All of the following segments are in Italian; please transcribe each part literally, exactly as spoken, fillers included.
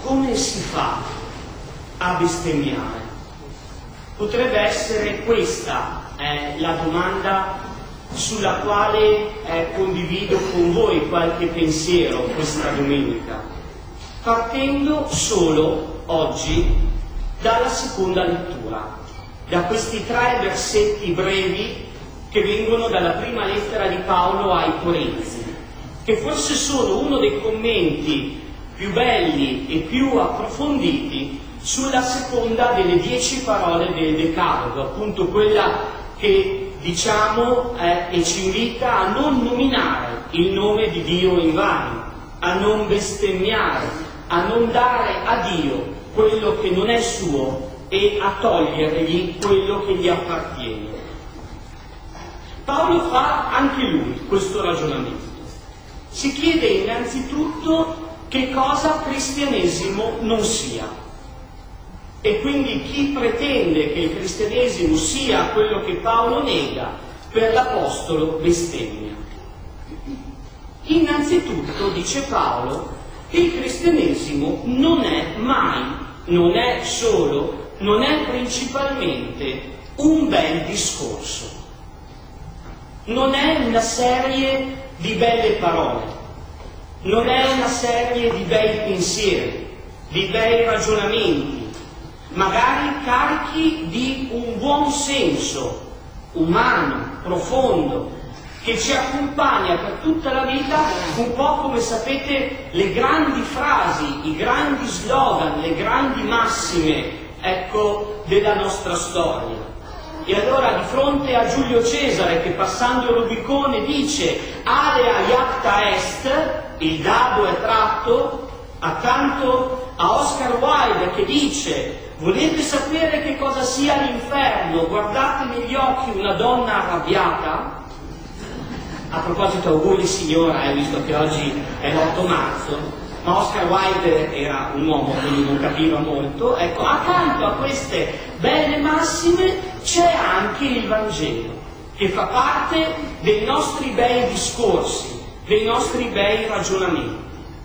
come si fa a bestemmiare? Potrebbe essere questa eh, la domanda sulla quale eh, condivido con voi qualche pensiero questa domenica, partendo solo oggi dalla seconda lettura, da questi tre versetti brevi che vengono dalla prima lettera di Paolo ai Corinzi, che forse sono uno dei commenti più belli e più approfonditi sulla seconda delle dieci parole del Decalogo, appunto quella che diciamo eh, e ci invita a non nominare il nome di Dio in vano, a non bestemmiare, a non dare a Dio quello che non è suo e a togliergli quello che gli appartiene. Paolo fa anche lui questo ragionamento. Si chiede innanzitutto che cosa cristianesimo non sia. E quindi chi pretende che il cristianesimo sia quello che Paolo nega, per l'apostolo bestemmia. Innanzitutto, dice Paolo, il cristianesimo non è mai, non è solo, non è principalmente un bel discorso. Non è una serie di belle parole, non è una serie di bei pensieri, di bei ragionamenti, magari carichi di un buon senso umano, profondo, che ci accompagna per tutta la vita, un po' come sapete le grandi frasi, i grandi slogan, le grandi massime, ecco, della nostra storia. E allora di fronte a Giulio Cesare che passando il Rubicone dice alea iacta est, il dado è tratto, accanto a Oscar Wilde che dice volete sapere che cosa sia l'inferno? Guardate negli occhi una donna arrabbiata. A proposito, auguri signora, eh, visto che oggi è l'otto marzo, ma Oscar Wilde era un uomo, quindi non capiva molto. Ecco, accanto a queste belle massime c'è anche il Vangelo, che fa parte dei nostri bei discorsi, dei nostri bei ragionamenti.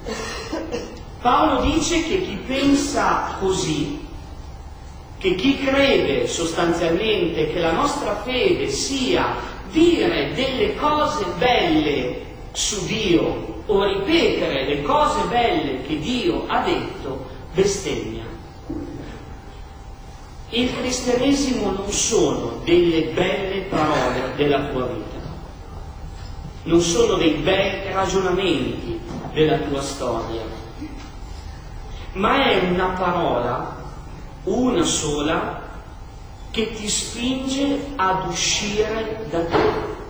Paolo dice che chi pensa così, che chi crede sostanzialmente che la nostra fede sia dire delle cose belle su Dio o ripetere le cose belle che Dio ha detto, bestemmia. Il cristianesimo non sono delle belle parole della tua vita, non sono dei bei ragionamenti della tua storia, ma è una parola, una sola, che ti spinge ad uscire da te,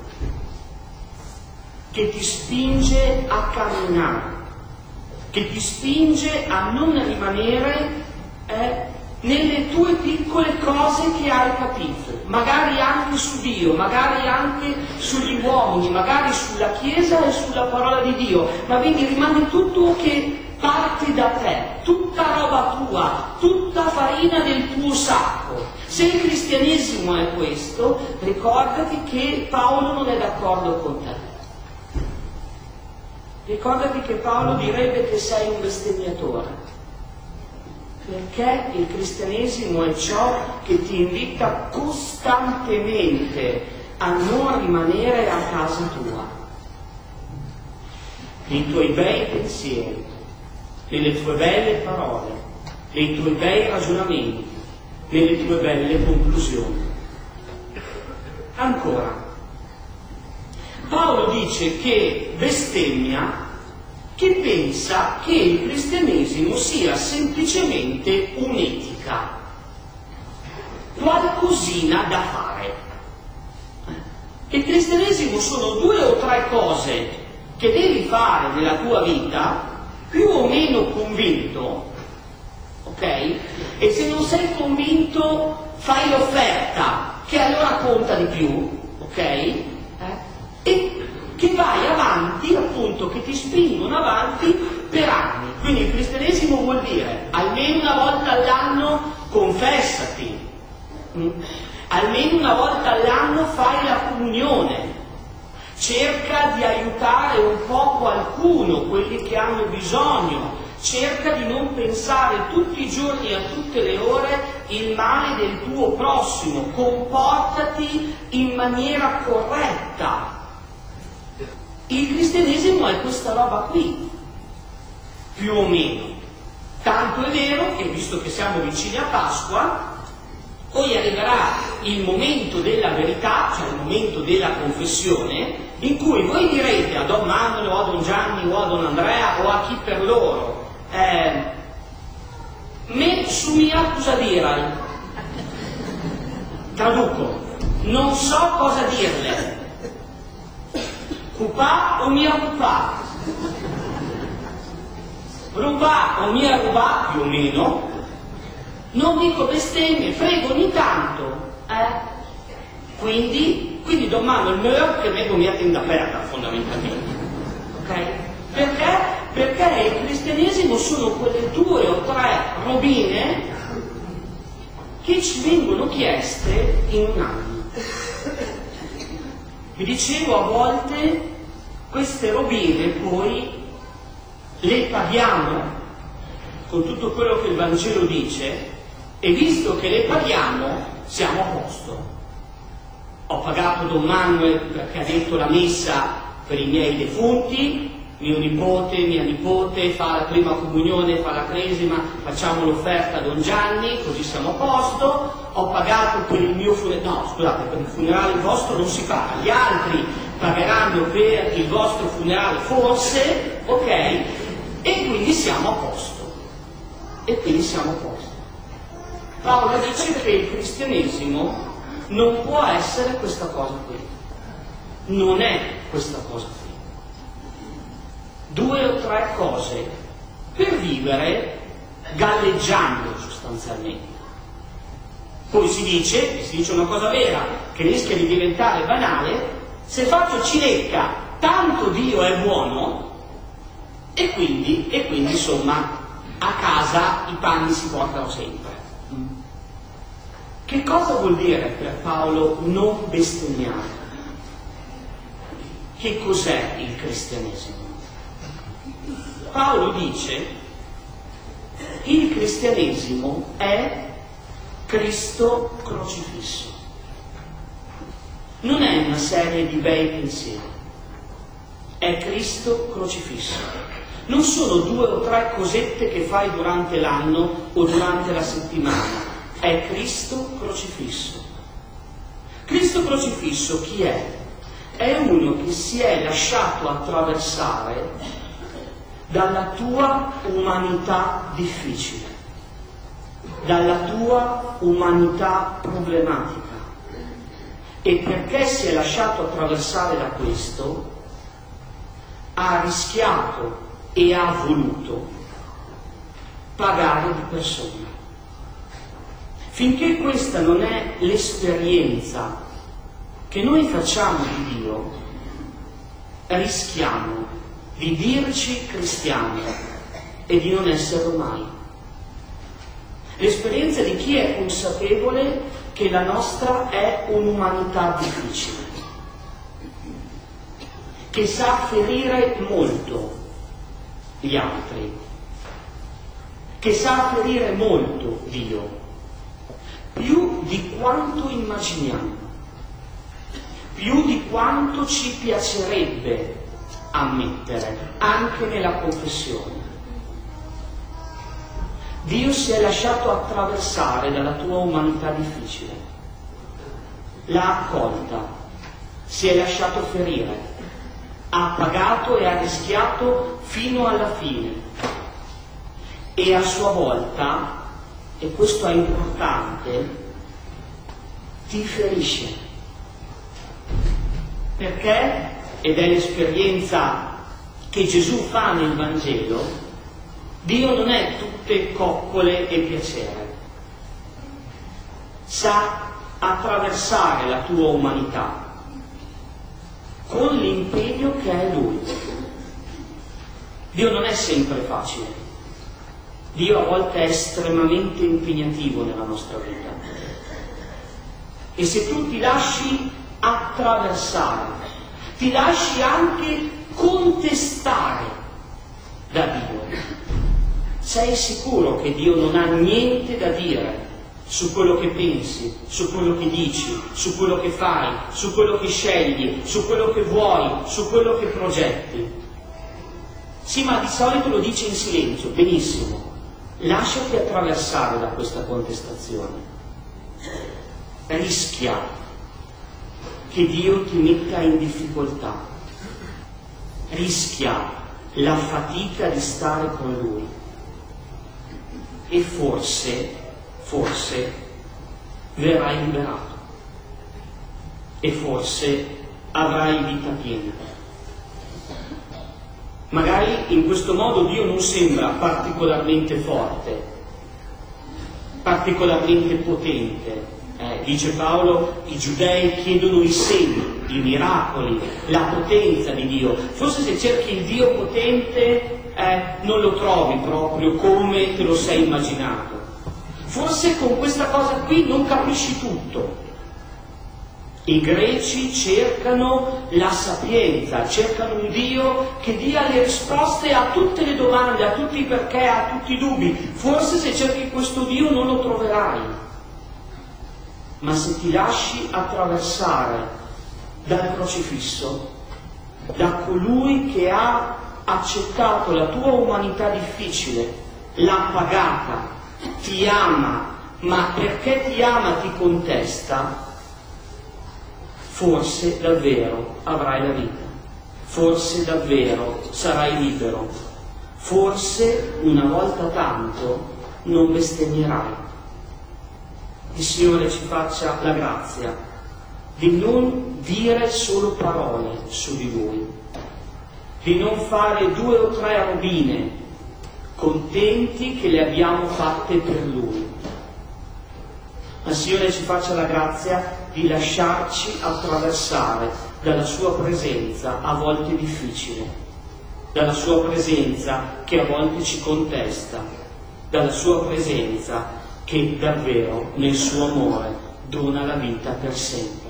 che ti spinge a camminare, che ti spinge a non rimanere eh, nelle tue piccole cose che hai capito, magari anche su Dio, magari anche sugli uomini, magari sulla Chiesa e sulla parola di Dio, ma quindi rimane tutto che parte da te, tutta roba tua, tutta farina del tuo sacco. Se il cristianesimo è questo, ricordati che Paolo non è d'accordo con te. Ricordati che Paolo direbbe che sei un bestemmiatore, perché il cristianesimo è ciò che ti invita costantemente a non rimanere a casa tua, nei tuoi bei pensieri, nelle tue belle parole, nei tuoi bei ragionamenti, nelle tue belle conclusioni. Ancora, Paolo dice che bestemmia chi pensa che il cristianesimo sia semplicemente un'etica, qualcosina da fare. Il cristianesimo sono due o tre cose che devi fare nella tua vita, più o meno convinto, ok? E se non sei convinto fai l'offerta, che allora conta di più, ok? Eh? E che vai avanti, appunto, che ti spingono avanti per anni. Quindi il cristianesimo vuol dire almeno una volta all'anno confessati, mm? almeno una volta all'anno fai la comunione, cerca di aiutare un po' qualcuno, quelli che hanno bisogno, cerca di non non pensare tutti i giorni e a tutte le ore il male del tuo prossimo, comportati in maniera corretta. Il cristianesimo è questa roba qui, più o meno. Tanto è vero che, visto che siamo vicini a Pasqua, poi arriverà il momento della verità, cioè il momento della confessione, in cui voi direte a Don Manuel o a Don Gianni o a Don Andrea o a chi per loro, eh, me su mia cosa dirai? Traduco, non so cosa dirle. Cupà o mia cupà? Rubà o mia rubà, più o meno. Non dico bestemmie, prego ogni tanto, eh? Quindi, quindi Don Manuel Meur che vengo mia tenda aperta, fondamentalmente. Ok? Perché? Perché il cristianesimo sono quelle due o tre robine che ci vengono chieste in un anno. Vi dicevo, a volte queste robine poi le paghiamo con tutto quello che il Vangelo dice, e visto che le paghiamo siamo a posto. Ho pagato Don Manuel perché ha detto la messa per i miei defunti, mio nipote, mia nipote fa la prima comunione, fa la cresima, facciamo l'offerta a Don Gianni, così siamo a posto. Ho pagato per il mio funerale, no scusate, per il funerale vostro non si paga, gli altri pagheranno per il vostro funerale forse, ok? E quindi siamo a posto. E quindi siamo a posto. Paolo dice che il cristianesimo non può essere questa cosa qui. Non è questa cosa qui. Due o tre cose per vivere galleggiando sostanzialmente. Poi si dice, si dice una cosa vera, che rischia di diventare banale: se faccio cilecca, tanto Dio è buono, e quindi, e quindi insomma, a casa i panni si portano sempre. Che cosa vuol dire per Paolo non bestemmiare? Che cos'è il cristianesimo? Paolo dice: il cristianesimo è Cristo crocifisso. Non è una serie di bei pensieri, è Cristo crocifisso. Non sono due o tre cosette che fai durante l'anno o durante la settimana, è Cristo crocifisso. Cristo crocifisso chi è? È uno che si è lasciato attraversare dalla tua umanità difficile, dalla tua umanità problematica, e perché si è lasciato attraversare da questo ha rischiato e ha voluto pagare di persona. Finché questa non è l'esperienza che noi facciamo di Dio, rischiamo di dirci cristiani e di non esserlo mai. L'esperienza di chi è consapevole che la nostra è un'umanità difficile, che sa ferire molto gli altri, che sa ferire molto Dio, più di quanto immaginiamo, più di quanto ci piacerebbe ammettere, anche nella confessione. Dio si è lasciato attraversare dalla tua umanità difficile, l'ha accolta, si è lasciato ferire, ha pagato e ha rischiato fino alla fine, e a sua volta, e questo è importante, ti ferisce. Perché? Ed è l'esperienza che Gesù fa nel Vangelo: Dio non è tutte coccole e piacere, sa attraversare la tua umanità con l'impegno che è Lui. Dio non è sempre facile, Dio a volte è estremamente impegnativo nella nostra vita, e se tu ti lasci attraversare, ti lasci anche contestare da Dio, sei sicuro che Dio non ha niente da dire su quello che pensi, su quello che dici, su quello che fai, su quello che scegli, su quello che vuoi, su quello che progetti? Sì, ma di solito lo dice in silenzio. Benissimo, lasciati attraversare da questa contestazione. Rischia che Dio ti metta in difficoltà, rischia la fatica di stare con Lui e forse, forse verrai liberato e forse avrai vita piena. Magari in questo modo Dio non sembra particolarmente forte, particolarmente potente. Eh, dice Paolo, i giudei chiedono i segni, i miracoli, la potenza di Dio. Forse se cerchi il Dio potente eh, non lo trovi proprio come te lo sei immaginato. Forse con questa cosa qui non capisci tutto. I greci cercano la sapienza, cercano un Dio che dia le risposte a tutte le domande, a tutti i perché, a tutti i dubbi. Forse se cerchi questo Dio non lo troverai. Ma se ti lasci attraversare dal crocifisso, da colui che ha accettato la tua umanità difficile, l'ha pagata, ti ama, ma perché ti ama ti contesta, forse davvero avrai la vita, forse davvero sarai libero, forse una volta tanto non bestemmierai. Il Signore ci faccia la grazia di non dire solo parole su di Lui, di non fare due o tre robine contenti che le abbiamo fatte per Lui. Ma il Signore ci faccia la grazia di lasciarci attraversare dalla Sua presenza a volte difficile, dalla Sua presenza che a volte ci contesta, dalla Sua presenza che davvero nel suo amore dona la vita per sempre.